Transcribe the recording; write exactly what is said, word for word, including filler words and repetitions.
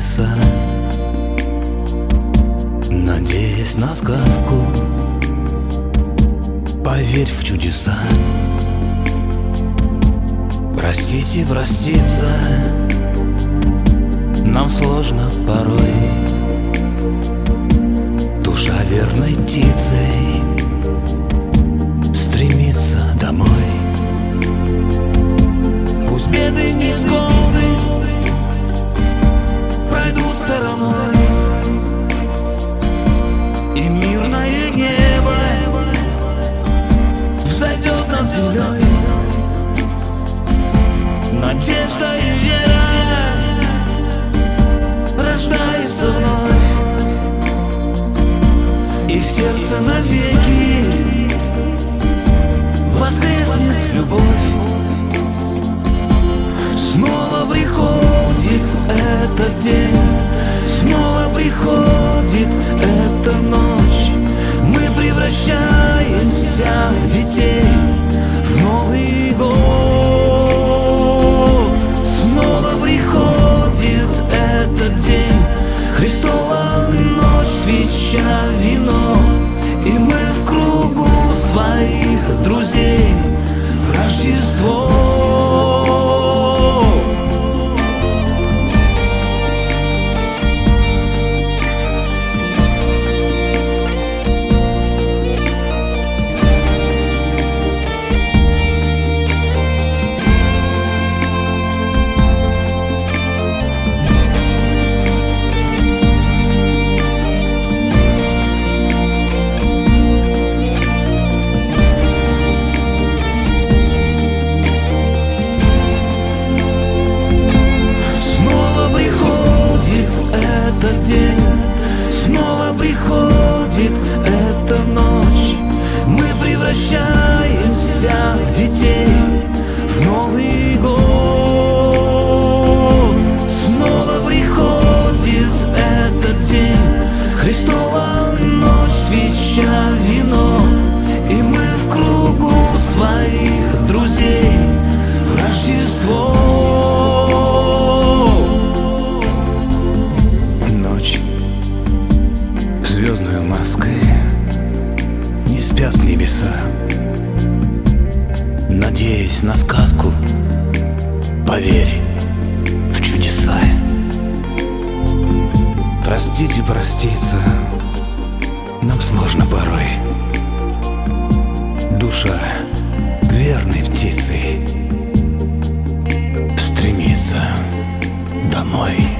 небеса, надеясь на сказку. Поверь в чудеса. Простите, проститься нам сложно порой. Душа верной птицей стремится домой. Пусть беды, невзгоды пройдут стороной, и мирное небо взойдет над землей. Надежда и вера рождается вновь, и в сердце навеки воскреснет любовь. Снова приходит этот день, снова приходит эта ночь. Мы превращаемся в детей в Новый год. Снова приходит этот день, Христова ночь, свеча, вино, и мы в кругу своих друзей в Рождество. Снова приходит эта ночь, мы превращаемся в детей в Новый год. Снова приходит этот день, Христова ночь, свеча, вино, и мы в кругу своих друзей в Рождество. Звездную маской не спят небеса, надеясь на сказку. Поверь в чудеса. Простите, проститься нам сложно порой. Душа верной птицей стремится домой.